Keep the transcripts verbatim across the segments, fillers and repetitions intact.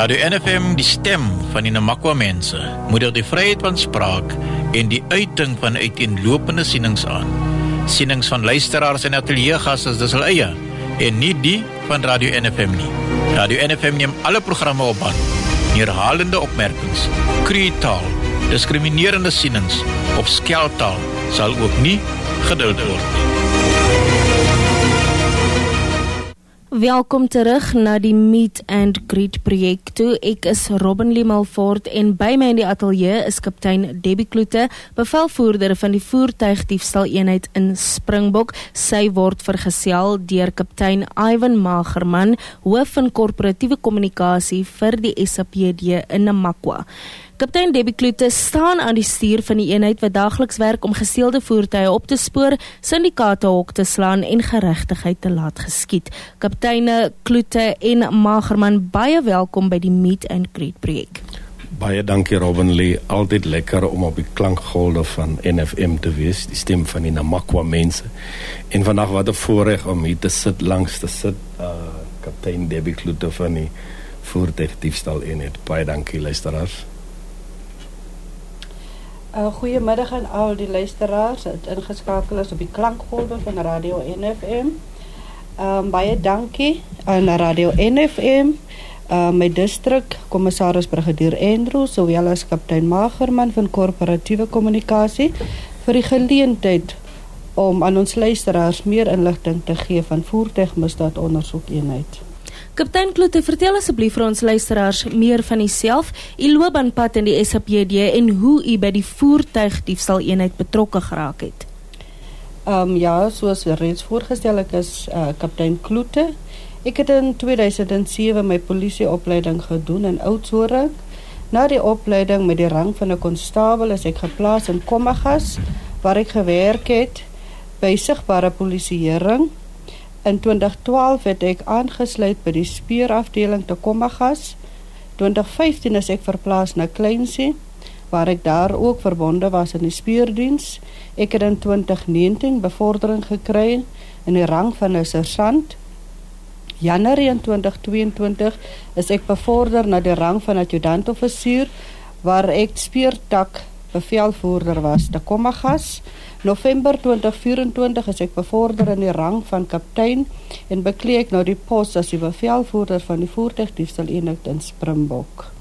Radio N F M, die stem van die Namakwa mense, moedig die vryheid van spraak en die uiting van uiteenlopende sienings aan. Sienings van luisteraars en ateliergasse dis hulle eie, en nie die van Radio N F M nie. Radio N F M neem alle programme op band. Herhalende opmerkings, kreetaal, diskriminerende sienings of skeltaal sal ook nie geduld word nie. Welkom terug na die Meet and Greet projek toe. Ek is Robin Lee Malford en by my in die ateljee is kaptein Debbie Kloete, bevelvoerder van die voertuigdiefstal eenheid in Springbok. Sy word vergesel deur kaptein Ivan Magerman, hoof van korporatiewe kommunikasie vir die S A P D in Namakwa. Kaptein Debbie Kloete staan aan die stuur van die eenheid wat daagliks werk om gesteelde voertuie op te spoor, syndikaate hok te slaan en geregtigheid te laat geskied. Kapteine Kloete en Magerman, baie welkom by die Meet and Greet projek. Baie dankie Robin Lee, altyd lekker om op die klankgolwe van N F M te wees, die stem van die Namakwa mense. En vandag wat 'n voorreg om hier te sit, langs te sit, uh, kaptein Debbie Kloete van die voertuigdiefstal eenheid. Baie dankie luisteraars. Uh, goeiemiddag aan al die luisteraars wat ingeskakel is op die klankgolwe van Radio N F M. Um, baie dankie aan Radio N F M, uh, my distrik commissaris brigadier Andrew, sowel as kaptein Magerman van korporatiewe kommunikasie vir die geleentheid om aan ons luisteraars meer inligting te gee van voertuigmisdaad ondersoekeenheid. Kaptein Kloete, vertel asseblief vir ons luisteraars meer van uself, u loopbaanpad in die S A P D en hoe u by die voertuigdiefstal eenheid betrokke geraak het. Um, ja, soos reeds voorgestel, ek is uh, kaptein Kloete. Ek het in tweeduisend sewe my polisieopleiding gedoen in Oudtshoorn. Na die opleiding met die rang van 'n konstabel is ek geplaas in Kommagas, waar ek gewerk het by sigbare polisieering. In twintig twaalf het ek aangesluit by die speurafdeling te Kommagas. twintig vyftien is ek verplaas na Kleinsie, waar ek daar ook verbonde was in die speurdiens. Ek het in twintig negentien bevordering gekry in die rang van 'n sersant. Januarie in twintig tweeëntwintig is ek bevorder na die rang van adjutant-offisier, waar ek speurtak bevelvoerder was te Kommagas. November twintig vyf-en-twintig is ek bevorder in die rang van kaptein en beklee ek nou die pos as die bevelvoerder van die voertuigdiefstal eenheid in Springbok.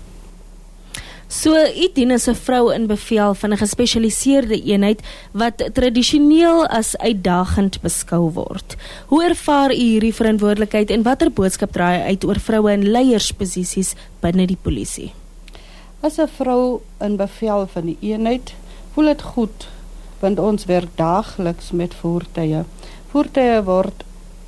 So, u dien as 'n vrou in bevel van 'n gespesialiseerde eenheid wat tradisioneel as uitdagend beskou word. Hoe ervaar u hierdie verantwoordelikheid en watter boodskap dra hy uit oor vroue in leiersposisies binne die polisie? As 'n vrou in bevel van die eenheid, voel dit goed, want ons werk daagliks met voertuie. Voertuie word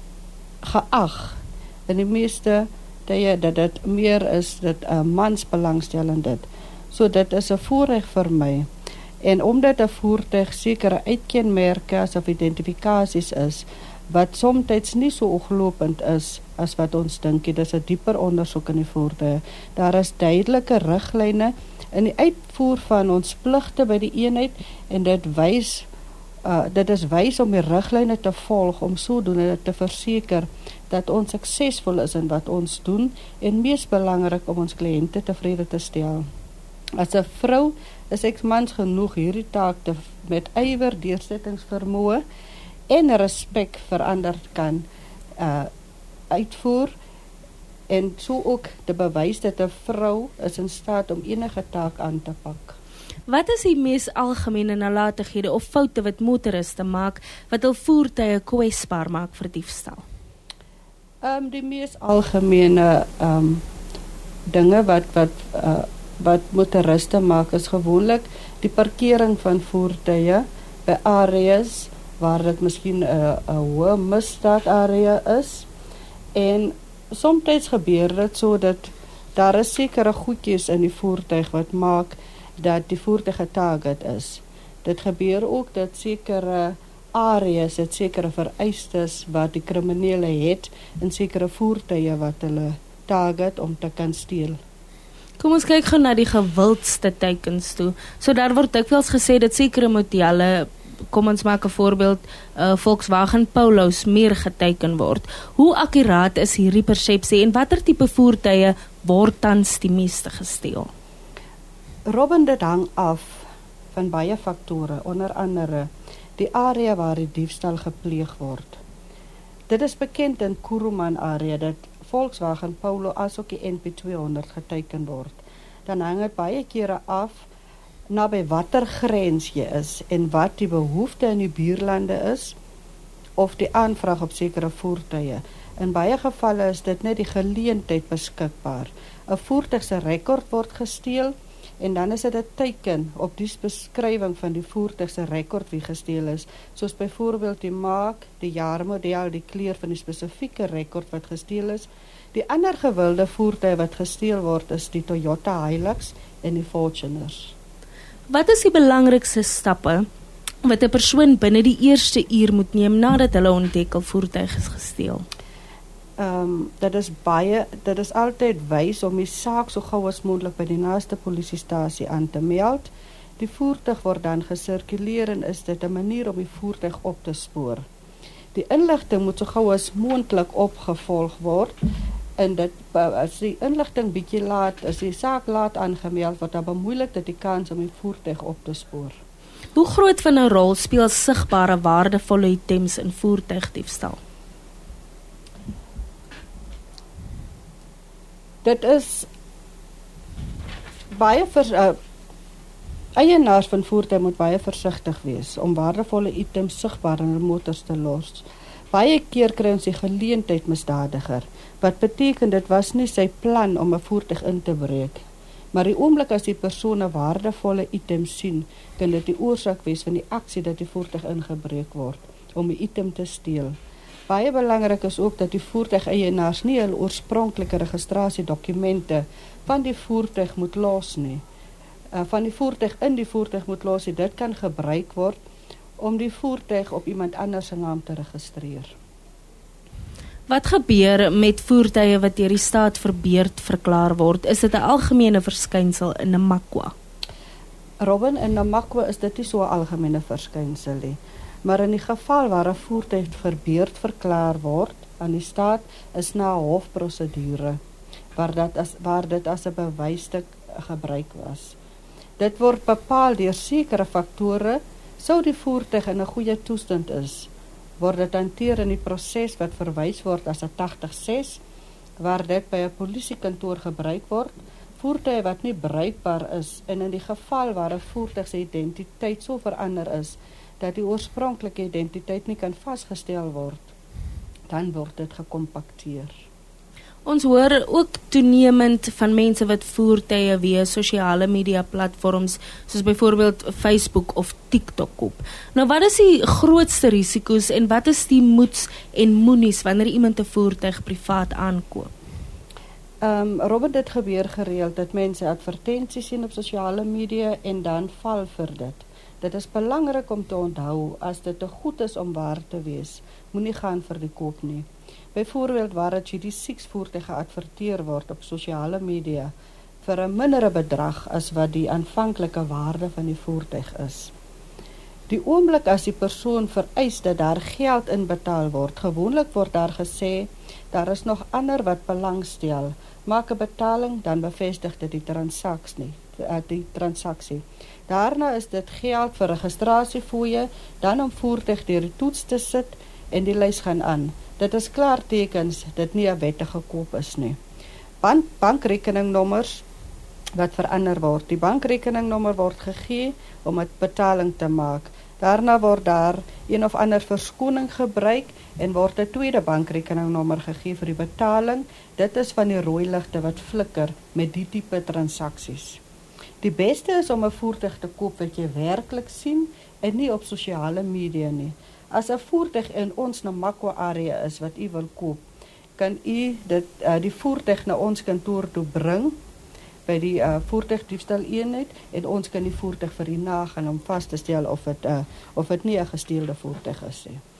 geag in die meeste tye dat dit meer is dit 'n uh, mansbelangstelling dit. So dit is 'n voorreg vir my. En omdat 'n voertuig sekere uitkenmerke asof identifikasies is, wat soms nie so oglopend is as wat ons dink, dit is 'n dieper ondersoek in die voertuie. Daar is duidelike riglyne in die uitvoer van ons pligte by die eenheid en dit wys uh, dit is wys om die riglyne te volg om sodoende te verseker dat ons suksesvol is in wat ons doen en mees belangrik om ons kliënte tevrede te stel. As 'n vrou is ek mans genoeg hierdie taak te, met ywer, deursettingsvermoë en respek vir ander kan uh, uitvoer en so ook te bewys dat 'n vrou is in staat om enige taak aan te pak. Wat is die mees algemene nalatighede of foute wat motoriste maak wat hul voertuie kwesbaar maak vir diefstal? Um, die mees algemene um, dinge wat wat uh, wat motoriste maak is gewoonlik die parkering van voertuie by areas waar dit miskien 'n uh, 'n hoë misdaadarea is. En soms gebeur dit so dat daar is sekere goedjies in die voertuig wat maak dat die voertuig getarget is. Dit gebeur ook dat sekere areas, het sekere vereistes wat die kriminele het in sekere voertuie wat hulle target om te kan steel. Kom ons kyk gou na die gewildste teikens toe. So daar word dikwels gesê dat sekere modelle kom ons maak 'n voorbeeld, uh, Volkswagen Polos meer geteken word. Hoe akkuraat is hierdie persepsie en watter tipe voertuie word tans die meeste gesteel? Robin, dit hang af van baie faktore, onder andere die area waar die diefstal gepleeg word. Dit is bekend in Kuruman area dat Volkswagen Polo as ook die N P tweehonderd geteken word. Dan hang dit baie kere af naby watter grens jy is en wat die behoefte in die buurlande is of die aanvraag op sekere voertuie. In baie gevalle is dit net die geleentheid beskikbaar. 'n Voertuig se rekord word gesteel en dan is dit 'n teken op die beskrywing van die voertuig se rekord wie gesteel is, soos byvoorbeeld die maak, die jaarmodel, die kleur van die spesifieke rekord wat gesteel is. Die ander gewilde voertuie wat gesteel word is die Toyota Hilux en die Fortuners. Wat is die belangrikste stappe wat 'n persoon binne die eerste uur moet neem nadat hulle ontdek 'n voertuig is gesteel? Um, dit is baie, dit is altyd wys om die saak so gou as moontlik by die naaste polisiestasie aan te meld. Die voertuig word dan gesirkuleer en is dit 'n manier om die voertuig op te spoor. Die inligting moet so gou as moontlik opgevolg word en dit as die inligting bietjie laat, as die saak laat aangemeld word, dan bemoeilik dit die kans om die voertuig op te spoor. Hoe groot van 'n rol speel sigbare waardevolle items in voertuigdiefstal? Dit is baie vers, uh, eienaars van voertuie moet baie versigtig wees om waardevolle items sigbaar in hulle motors te los. Baie keer kry ons die geleentheid misdadiger, wat beteken dit was nie sy plan om 'n voertuig in te breek. Maar die oomblik as die persoon 'n waardevolle item sien, kan dit die oorsaak wees van die aksie dat die voertuig ingebreek word om die item te steel. Baie belangrik is ook dat die voertuigeienaars nie hul oorspronklike registrasiedokumente van die voertuig moet los nie. Uh, van die voertuig in die voertuig moet los nie. Dit kan gebruik word om die voertuig op iemand anders se naam te registreer. Wat gebeur met voertuie wat deur die staat verbeurd verklaar word? Is dit 'n algemene verskynsel in Namakwa? Robin, in Namakwa is dit nie so 'n algemene verskynsel nie. Maar in die geval waar 'n voertuig verbeurd verklaar word aan die staat, is na 'n hofprosedure waar dit as waar dit as 'n bewysstuk gebruik was. Dit word bepaal deur sekere faktore. Sou die voertuig in 'n goeie toestand is, word dit hanteer in die proses wat verwys word as 'n tagtig ses, waar dit by 'n polisiekantoor gebruik word. Voertuie wat nie bruikbaar is en in die geval waar 'n voertuig se identiteit so verander is dat die oorspronklike identiteit nie kan vasgestel word, dan word dit gekompakteer. Ons hoor ook toenemend van mense wat voertuie via sosiale media platforms soos byvoorbeeld Facebook of TikTok koop. Nou, wat is die grootste risiko's en wat is die moeds en moenies wanneer iemand 'n voertuig privaat aankoop? Um, Robin, dit gebeur gereeld dat mense advertensies sien op sosiale media en dan val vir dit. Dit is belangrik om te onthou, as dit te goed is om waar te wees, moenie gaan vir die koop nie. Byvoorbeeld waar 'n G D seks voertuig geadverteer word op sosiale media vir 'n mindere bedrag as wat die aanvanklike waarde van die voertuig is. Die oomblik as die persoon vereis dat daar geld inbetaal word, gewoonlik word daar gesê, daar is nog ander wat belangstel, maak 'n betaling, dan bevestig dit die transaksie. die transaksie. Daarna is dit geld vir registrasiefooie, dan om voertuig deur die toets te sit en die lys gaan aan. Dit is klaar tekens, dit nie 'n wettige koop is nie. Bank, bankrekeningnommers wat verander word. Die bankrekeningnommer word gegee om 'n betaling te maak. Daarna word daar een of ander verskoning gebruik en word 'n tweede bankrekeningnommer gegee vir die betaling. Dit is van die rooi ligte wat flikker met die tipe transaksies. Die beste is om 'n voertuig te koop wat jy werklik sien en nie op sosiale media nie. As 'n voertuig in ons Namakwa area is wat u wil koop, kan u dit uh, die voertuig na ons kantoor toe bring by die uh, voertuigdiefstal eenheid en ons kan die voertuig vir u nagaan om vas te stel of dit uh, of dit nie 'n gesteelde voertuig is nie.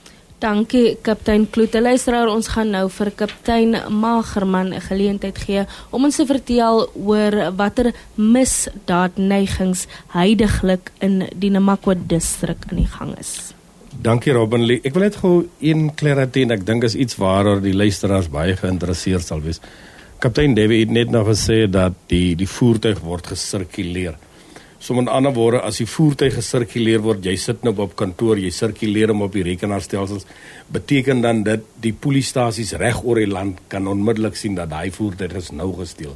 Dankie kaptein Kloete. Luisteraar, ons gaan nou vir kaptein Magerman 'n geleentheid gee om ons te vertel oor watter misdaadneigings huidiglik in die Namakwa distrik aan die gang is. Dankie Robin Lee. Ek wil net gou een clarity en ek dink is iets waaroor die luisteraars baie geïnteresseerd sal wees. Kaptein Debbie het net nou gesê dat die die voertuig word gesirkuleer. So met ander woorde, as die voertuig gesirkuleer word, jy sit nou op kantoor, jy sirkuleer hom op die rekenaarstelsels, beteken dan dat die polisiestasies reg oor die land kan onmiddellik sien dat daai voertuig is nou gesteel.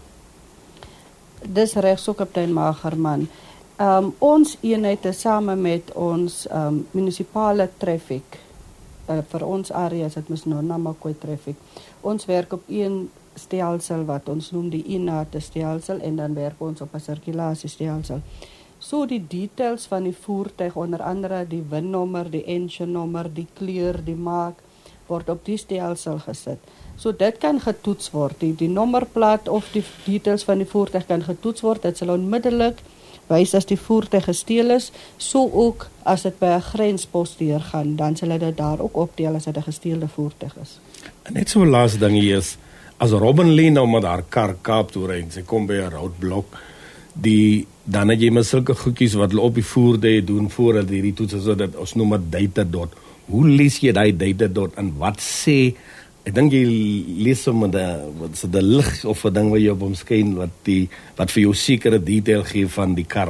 Dis reg so kaptein Magerman. Um, ons eenheid is same met ons um, munisipale traffic, uh, vir ons area is dit mos nou Namakwa traffic. Ons werk op een stelsel wat ons noem die Inate stelsel en dan werk ons op 'n sirkulasiestelsel. So die details van die voertuig, onder andere die winnommer, die engine nommer, die kleur, die maak, word op die stelsel gesit. So dit kan getoets word, die, die nommerplaat of die details van die voertuig kan getoets word, dit sal onmiddellik wys as die voertuig gesteel is, so ook as dit by 'n grenspos deurgaan, dan sal dit daar ook optel as dit 'n gesteelde voertuig is. En net so 'n laaste ding hier is, as Robin Lee nou met haar kar Kaap toe ry en sy kom by 'n roadblok, die dan het jy maar sulke goedjies wat hulle op die voertuie doen voordat hierdie toets so dat ons noem dit data dot. Hoe lees jy daai data dot en wat sê? Ek dink jy lees sommer die wat se die lig of 'n ding wat jy op hom skyn wat die wat vir jou sekere detail gee van die kar.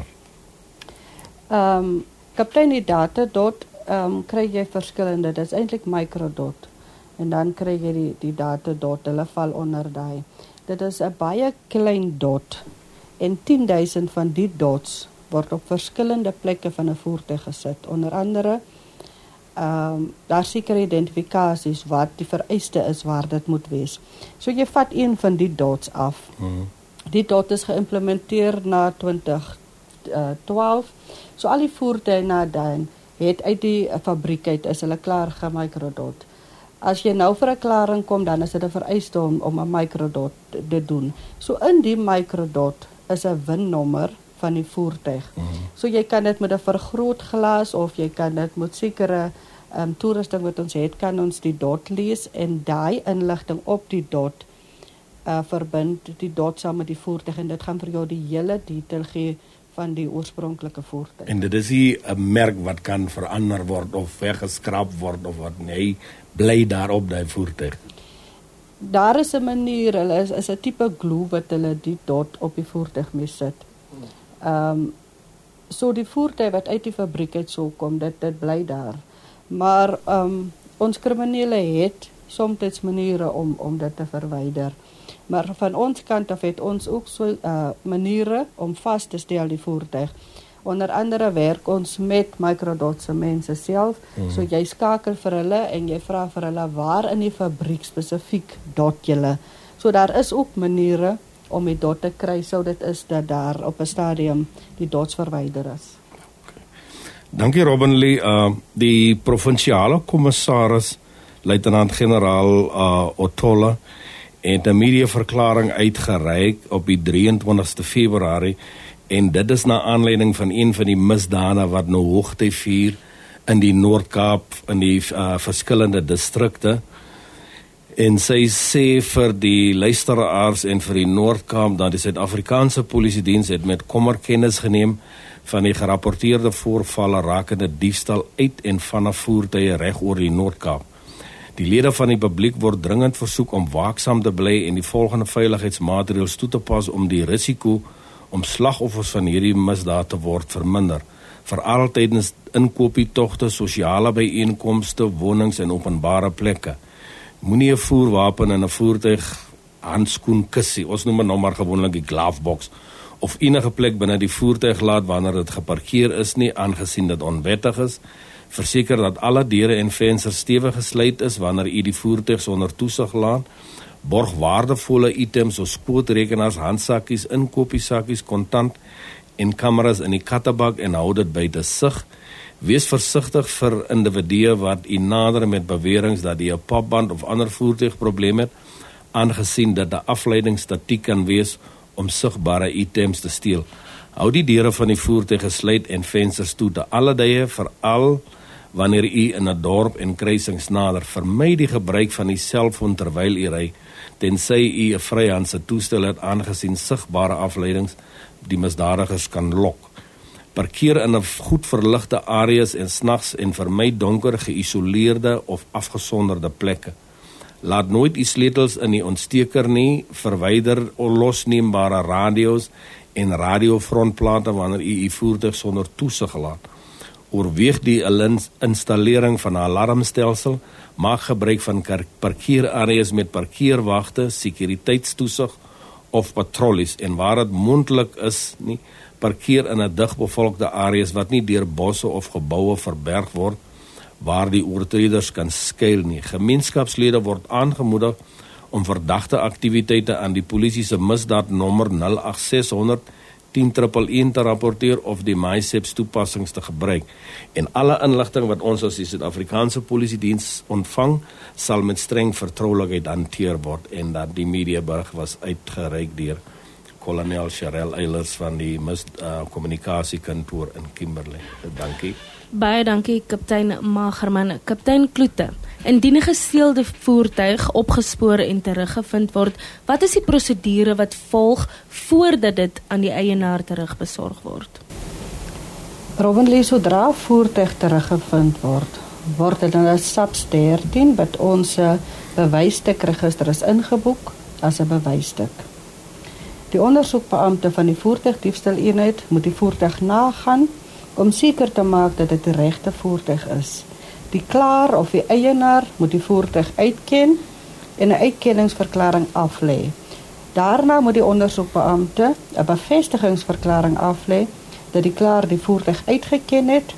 Ehm um, kaptein die data dot ehm um, kry jy verskillende, dit is eintlik microdot. En dan kry jy die die data dot, hulle val onder daai. Dit is 'n baie klein dot en tien duisend van die dots word op verskillende plekke van 'n voertuig gesit. Onder andere ehm um, daar sekere identifikasies wat die vereiste is waar dit moet wees. So jy vat een van die dots af. Hmm. Die dot is geïmplementeer na twintig twaalf. So al die voertuie na dan het uit die fabriek uit is hulle klaar gemicrodot. As jy nou vir 'n klaring kom, dan is dit 'n vereiste om om 'n microdot te doen. So in die microdot is 'n winnommer van die voertuig. Mm-hmm. So jy kan dit met 'n vergrootglas of jy kan dit met sekere um, toerusting wat ons het, kan ons die dot lees en daai inligting op die dot uh, verbind die dot saam met die voertuig en dit gaan vir jou die hele detail gee van die oorspronklike voertuig. En dit is nie 'n merk wat kan verander word of weggeskraap word of wat nee, bly daarop daai voertuig. Daar is 'n manier, hulle is, is 'n tipe glue wat hulle die dot op die voertuig mee sit. Ehm um, so die voertuig wat uit die fabriek uit sou kom, dit dit bly daar. Maar ehm um, ons kriminele het soms maniere om om dit te verwyder. Maar van ons kant af het ons ook so uh, maniere om vas te stel die voertuig. Onder andere werk ons met microdot se mense self. Mm. So jy skakel vir hulle en jy vra vir hulle waar in die fabriek spesifiek dot julle. So daar is ook maniere om die dot te kry, so dit is dat daar op 'n stadium die dots verwyder is. Okay. Dankie Robin Lee. Uh, die provinsiale kommissaris, luitenant-generaal uh, Otola, het 'n mediaverklaring uitgereik op die drie en twintigste Februarie en dit is na aanleiding van een van die misdade wat nou hoogtyd vier in die Noord-Kaap in die uh, verskillende distrikte. En sy sê vir die luisteraars en vir die Noord-Kaap dat die Suid-Afrikaanse Polisiediens het met kommer kennis geneem van die gerapporteerde voorvalle rakende diefstal uit en vanaf voertuie reg oor die Noord-Kaap. Die lede van die publiek word dringend versoek om waaksaam te bly en die volgende veiligheidsmaatreëls toe te pas om die risiko om slagoffers van hierdie misdaad te word verminder. Veral tydens inkopietogte, sosiale byeenkomste, wonings en openbare plekke. Moenie 'n voerwapen in 'n voertuig handskoen kussie, ons noem dit nou maar gewoonlik die glovebox, of enige plek binne die voertuig laat wanneer dit geparkeer is nie, aangesien dit onwettig is. Verseker dat alle deure en vensters stewig gesluit is wanneer u die voertuig sonder toesig laat. Borg waardevolle items soos skootrekenaars, handsakkies, inkopiesakkies, kontant en kameras in die kattebak en hou dit by die sig. Wees versigtig vir individue wat u nader met beweringe dat die 'n papband of ander voertuigprobleem het, aangesien dit 'n afleidingsstatiek kan wees om sigbare items te steel. Hou die deure van die voertuig gesluit en vensters toe te alle tye, veral wanneer u in 'n dorp en kruisings nader. Vermy die gebruik van die selfoon terwyl u ry, tensy u 'n vryhandse toestel het, aangesien sigbare afleidings die misdadigers kan lok. Parkeer in 'n goed verligte areas en snags en vermy donker, geïsoleerde of afgesonderde plekke. Laat nooit u sleutels in die ontsteker nie, verwyder losneembare radio's en radiofrontplate wanneer u u voertuig sonder toesig laat. Oorweeg die installering van 'n alarmstelsel, maak gebruik van parkeerareas met parkeerwagte, sekuriteitstoesig of patrollies en waar dit moontlik is, nie parkeer in 'n digbevolkte areas wat nie deur bosse of geboue verberg word waar die oortreders kan skuil nie. Gemeenskapslede word aangemoedig om verdagte aktiwiteite aan die polisie se misdaadnommer nul agt ses honderd tien een een een te rapporteer of die MySeps toepassings te gebruik. En alle inligting wat ons as die Suid-Afrikaanse Polisiediens ontvang, sal met streng vertroulikheid hanteer word en dat die mediaberig was uitgereik deur kolonel Sharel Eilers van die kommunikasiekantoor in Kimberley. Dankie. Baie dankie, kaptein Magerman. Kaptein Kloete, indien 'n gesteelde voertuig opgespoor en teruggevind word, wat is die prosedure wat volg voordat dit aan die eienaar terugbesorg word? Robbenlie, sodra voertuig teruggevind word, word dit in 'n SAPS dertien wat ons bewystukregister is ingeboek as 'n bewystuk. Die ondersoekbeampte van die voertuigdiefstaleenheid moet die voertuig nagaan om seker te maak dat dit die regte voertuig is. Die klaer of die eienaar moet die voertuig uitken en 'n uitkenningsverklaring aflê. Daarna moet die ondersoekbeampte 'n bevestigingsverklaring aflê dat die klaer die voertuig uitgeken het.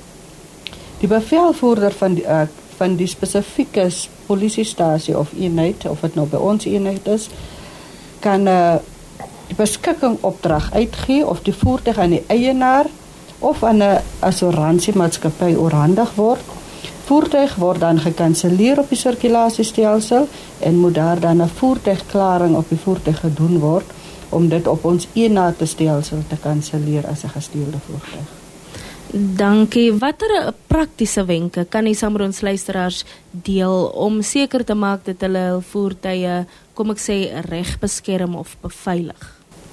Die bevelvoerder van die, uh, van die spesifieke polisiestasie of eenheid, of dit nou by ons eenheid is, kan 'n uh, die beskikking opdrag uitgee of die voertuig aan die eienaar of aan 'n assuransiemaatskappy oorhandig word. Voertuig word dan gekanselleer op die sirkulasiestelsel en moet daar dan 'n voertuigklaring op die voertuig gedoen word om dit op ons eenate stelsel te kanselleer as 'n gesteelde voertuig. Dankie. Watter praktiese wenke kan u saam met ons luisteraars deel om seker te maak dat hulle hul voertuie, kom ek sê, reg beskerm of beveilig?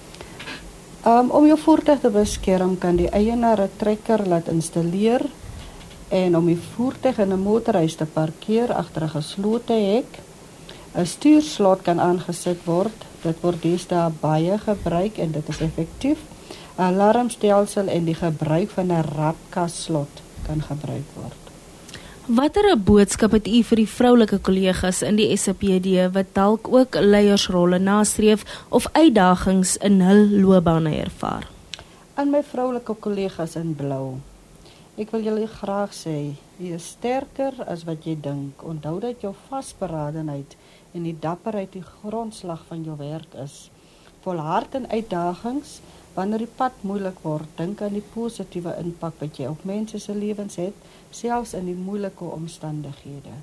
Um, om jou voertuig te beskerm kan die eienaar 'n trekker laat installeer en om die voertuig in 'n motorhuis te parkeer agter 'n geslote hek. 'n Stuurslot kan aangesit word. Dit word deesdae baie gebruik en dit is effektief. 'n Alarmstelsel en die gebruik van 'n rapkasslot kan gebruik word. Watter 'n boodskap het u vir die vroulike kollegas in die S A P D wat dalk ook leiersrolle nastreef of uitdagings in hul loopbane ervaar? Aan my vroulike kollegas in blou. Ek wil julle graag sê, jy is sterker as wat jy dink. Onthou dat jou vasberadenheid en die dapperheid die grondslag van jou werk is. Volhard in uitdagings. Wanneer die pad moeilik word, dink aan die positiewe impak wat jy op mense se lewens het, selfs in die moeilike omstandighede.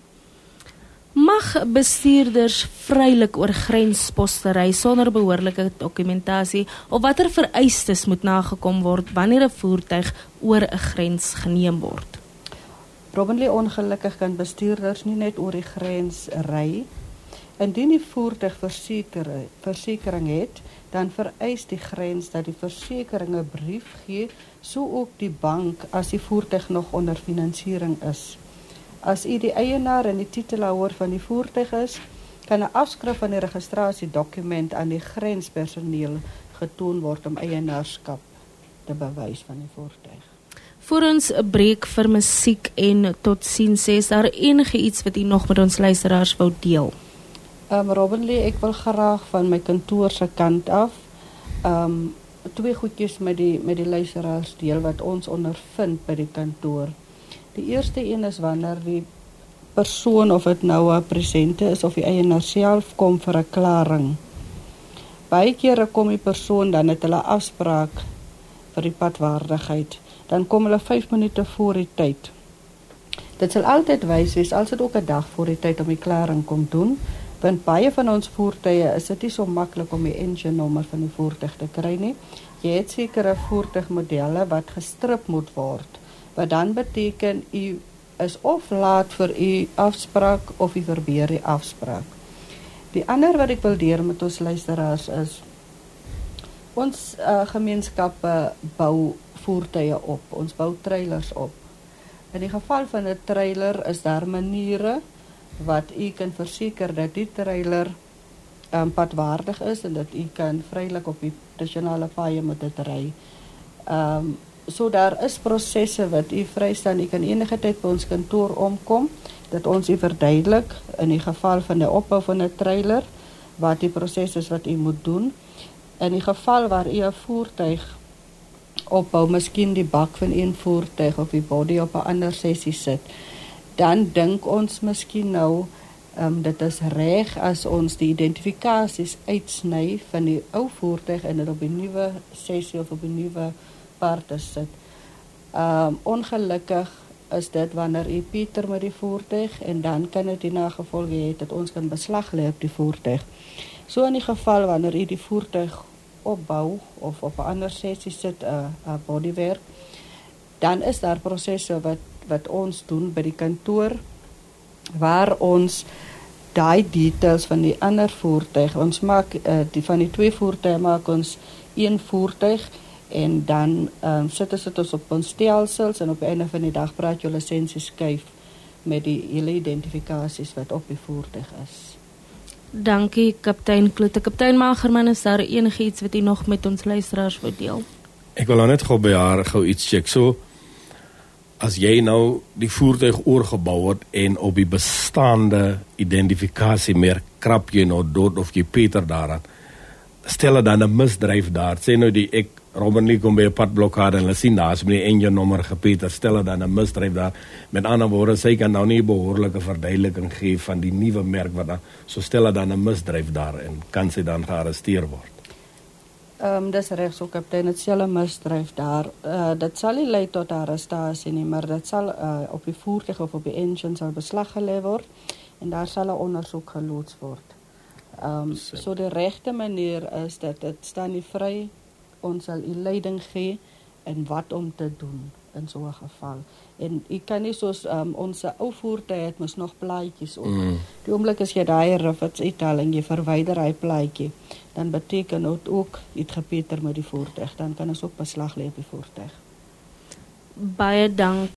Mag bestuurders vrylik oor grensposte ry sonder behoorlike dokumentasie of watter vereistes moet nagekom word wanneer 'n voertuig oor 'n grens geneem word? Robbenlie, ongelukkig kan bestuurders nie net oor die grens ry. Indien die voertuig versekering het, dan vereis die grens dat die versekering 'n brief gee, so ook die bank as die voertuig nog onder finansiering is. As u die eienaar en die titelhouer van die voertuig is, kan 'n afskrif van die registrasiedokument aan die grenspersoneel getoon word om eienaarskap te bewys van die voertuig. Voor ons 'n breek vir musiek en tot sins sê, is daar enige iets wat u nog met ons luisteraars wou deel? Um, Robbenlie, ek wil graag van my kantoor se kant af um, twee goedjies met die, met die luisteraars deel wat ons ondervind by die kantoor. Die eerste een is wanneer die persoon, of dit nou 'n presente is of die eienaar self kom vir 'n klaring. Baie kere kom die persoon dan het hulle afspraak vir die padwaardigheid. Dan kom hulle vyf minute voor die tyd. Dit sal altyd wys wees, as dit ook 'n dag voor die tyd om die klaring kom doen, want baie van ons voertuie is dit nie so maklik om die engine nommer van die voertuig te kry nie. Jy het sekere voertuigmodelle wat gestrip moet word. Wat dan beteken u is of laat vir u afspraak of u verbeer die afspraak. Die ander wat ek wil deur met ons luisteraars is, ons uh, gemeenskappe bou voertuie op, ons bou trailers op. In die geval van 'n trailer is daar maniere wat u kan verseker dat die trailer um, padwaardig is en dat u kan vrylik op die nasionale paaie moet dit ry. Um, so daar is prosesse wat u vrystaan, u kan enige tyd by ons kantoor omkom, dat ons u verduidelik in die geval van 'n opbou van 'n trailer, wat die proses is wat u moet doen. In die geval waar u 'n voertuig opbou, miskien die bak van een voertuig of die body op 'n ander sessie sit, dan dink ons miskien nou, um, dit is reg as ons die identifikasies uitsny van die ou voertuig en dit op die nuwe sessie of op die nuwe parte sit. Um, ongelukkig is dit wanneer u Pieter met die voertuig en dan kan dit die nagevolge hê dat ons kan beslag lê op die voertuig. So in die geval wanneer u die voertuig opbou of op 'n ander sessie sit, 'n uh, uh, bodywerk, dan is daar prosesse wat wat ons doen by die kantoor waar ons daai details van die ander voertuig, ons maak uh, die van die twee voertuie maak ons een voertuig en dan um, sit ons dit ons op ons stelsels en op die einde van die dag praat jou lisensie skuif met die hele identifikasies wat op die voertuig is. Dankie kaptein Kloete. Kaptein Magerman, is daar enigiets wat u nog met ons luisteraars wil deel? Ek wil nou net gou by haar gou iets check. So, as jy nou die voertuig oorgebou het en op die bestaande identifikasiemerk krap jy nou dood of jy Peter daar het, stel het dan 'n misdryf daar. Sê nou die ek Robin Lee kom by 'n padblokkade en hulle sien daar is met die engine nommer gepeter, stel het dan 'n misdryf daar. Met ander woorde, sy kan nou nie behoorlike verduideliking gee van die nuwe merk wat dan, so stel het dan 'n misdryf daar en kan sy dan gearresteer word. Ehm um, dis reg so kaptein, dit sal 'n misdryf daar. Uh, dit sal nie lei tot arrestasie nie, maar dit sal uh, op die voertuig of op die engine sal beslag gelê word en daar sal 'n ondersoek geloods word. Ehm um, so die regte manier is dat dit staan nie vry. Ons sal u leiding gee en wat om te doen in so 'n geval. En u kan nie soos um, ons ou voertuie het mos nog plaatjies op. Mm. Die oomblik as jy daai rivets uithaal en jy verwyder hy plaatjie, dan beteken dit ook iets gepeter met die voertuig. Dan kan ons ook beslag lê op die voertuig. Baie dank